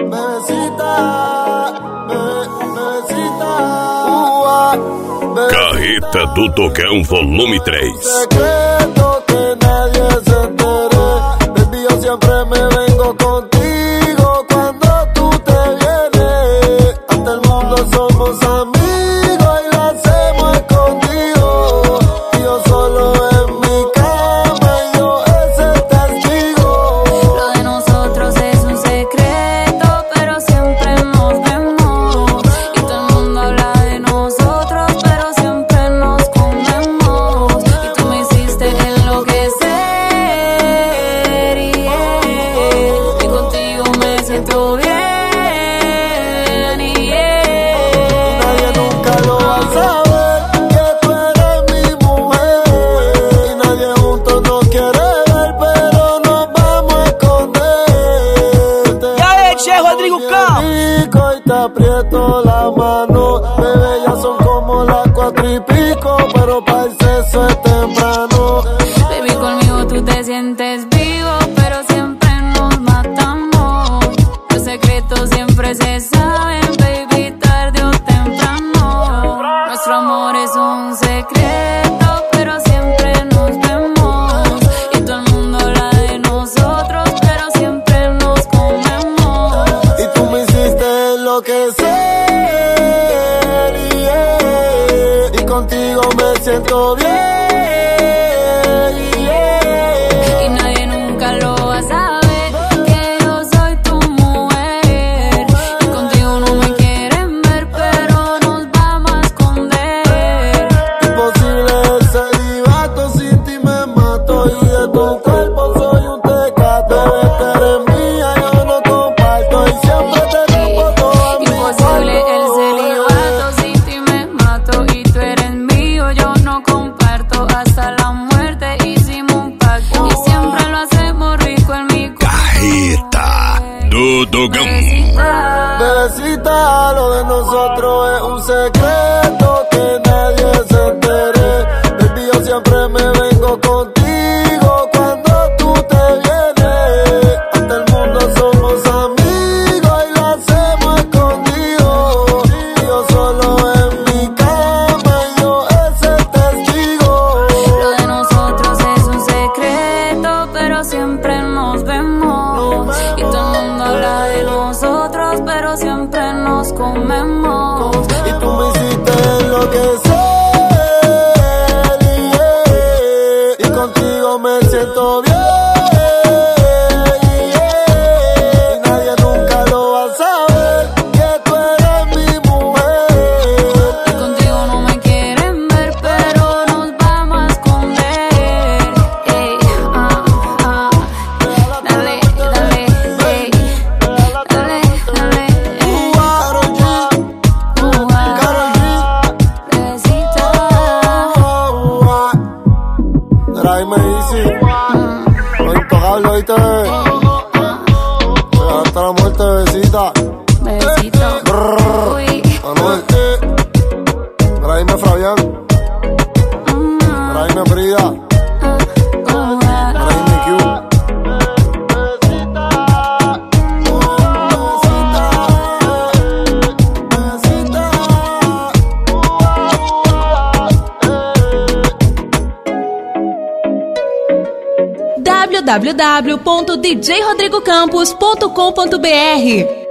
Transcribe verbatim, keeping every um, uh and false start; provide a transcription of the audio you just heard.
Carreta do Tocão Volume três. Secreto que nadie se entere. Baby, yo siempre me vengo contigo cuando tú te vienes. Ante el mundo somos amigos y lo hacemos escondido. Y yo solo en mi cama y yo ese testigo. Lo de nosotros es un secreto, pero siempre nos vemos. Y todo el mundo habla de nosotros, pero siempre nos comemos. Y tú me hiciste enloquecer, yeah. Y contigo me siento bien, yeah. Nadie nunca lo va a saber que tú eres mi mujer. Y nadie juntos nos quiere ver, pero nos vamos a esconder. Ya es, Che Rodrigo Campos. Rico y te aprieto la mano. Bebé, ya son como las cuatro y pico, pero para el sexo es temprano. Baby, conmigo tú te sientes vivo, pero siempre nos matamos. Los secretos siempre se saben, baby, tarde o temprano. Nuestro amor es un secreto, pero siempre nos vemos. Y todo el mundo habla de nosotros, pero siempre nos comemos. Y tú me hiciste enloquecer, yeah. Y contigo me siento bien, yeah. Y nadie nunca lo va a saber, que yo soy tu mujer. Y contigo no me quieren ver, pero nos vamos a esconder. Imposible el celibato, sin ti me mato. Y de tu cuerpo soy un tecato. Bebé, tú eres mía, yo no comparto. Y siempre tenemos todo en mi Imposible el cuarto. celibato, sin ti me mato. Y tú eres mío, yo no comparto. Hasta la muerte hicimos un pacto. Y siempre lo hacemos rico en mi cuarto. Carreta do Tocão. Bebecita, lo de nosotros es un secreto que nadie se entere. Baby, yo siempre me vengo contigo cuando tú te vienes. Ante el mundo somos amigos y lo hacemos escondido. Y yo solo en mi cama y yo ese testigo. Lo de nosotros es un secreto, pero siempre nos vemos. Y todo el mundo habla de nosotros, pero siempre nos comemos. Y tú me hiciste enloquecer, yeah. Y contigo me siento bien, yeah. Y nadie nunca lo va a saber que tú eres mi mujer. Y contigo no me quieren ver, pero nos vamos a esconder. Ey, ah, ah. Dale, dale, ey. Dale, dale, ey. Karol G, Uh, ah. Karol G, Bebecita. oh, oh. Tráeme easy, lo intocable, ¿oíste? Hasta la muerte, bebecita. Bebecito. Uy. Manuel, tráeme Fabián, Mm, tráeme Frida, uh, ah. tráeme Q. w w w ponto d j rodrigo campos ponto com ponto b r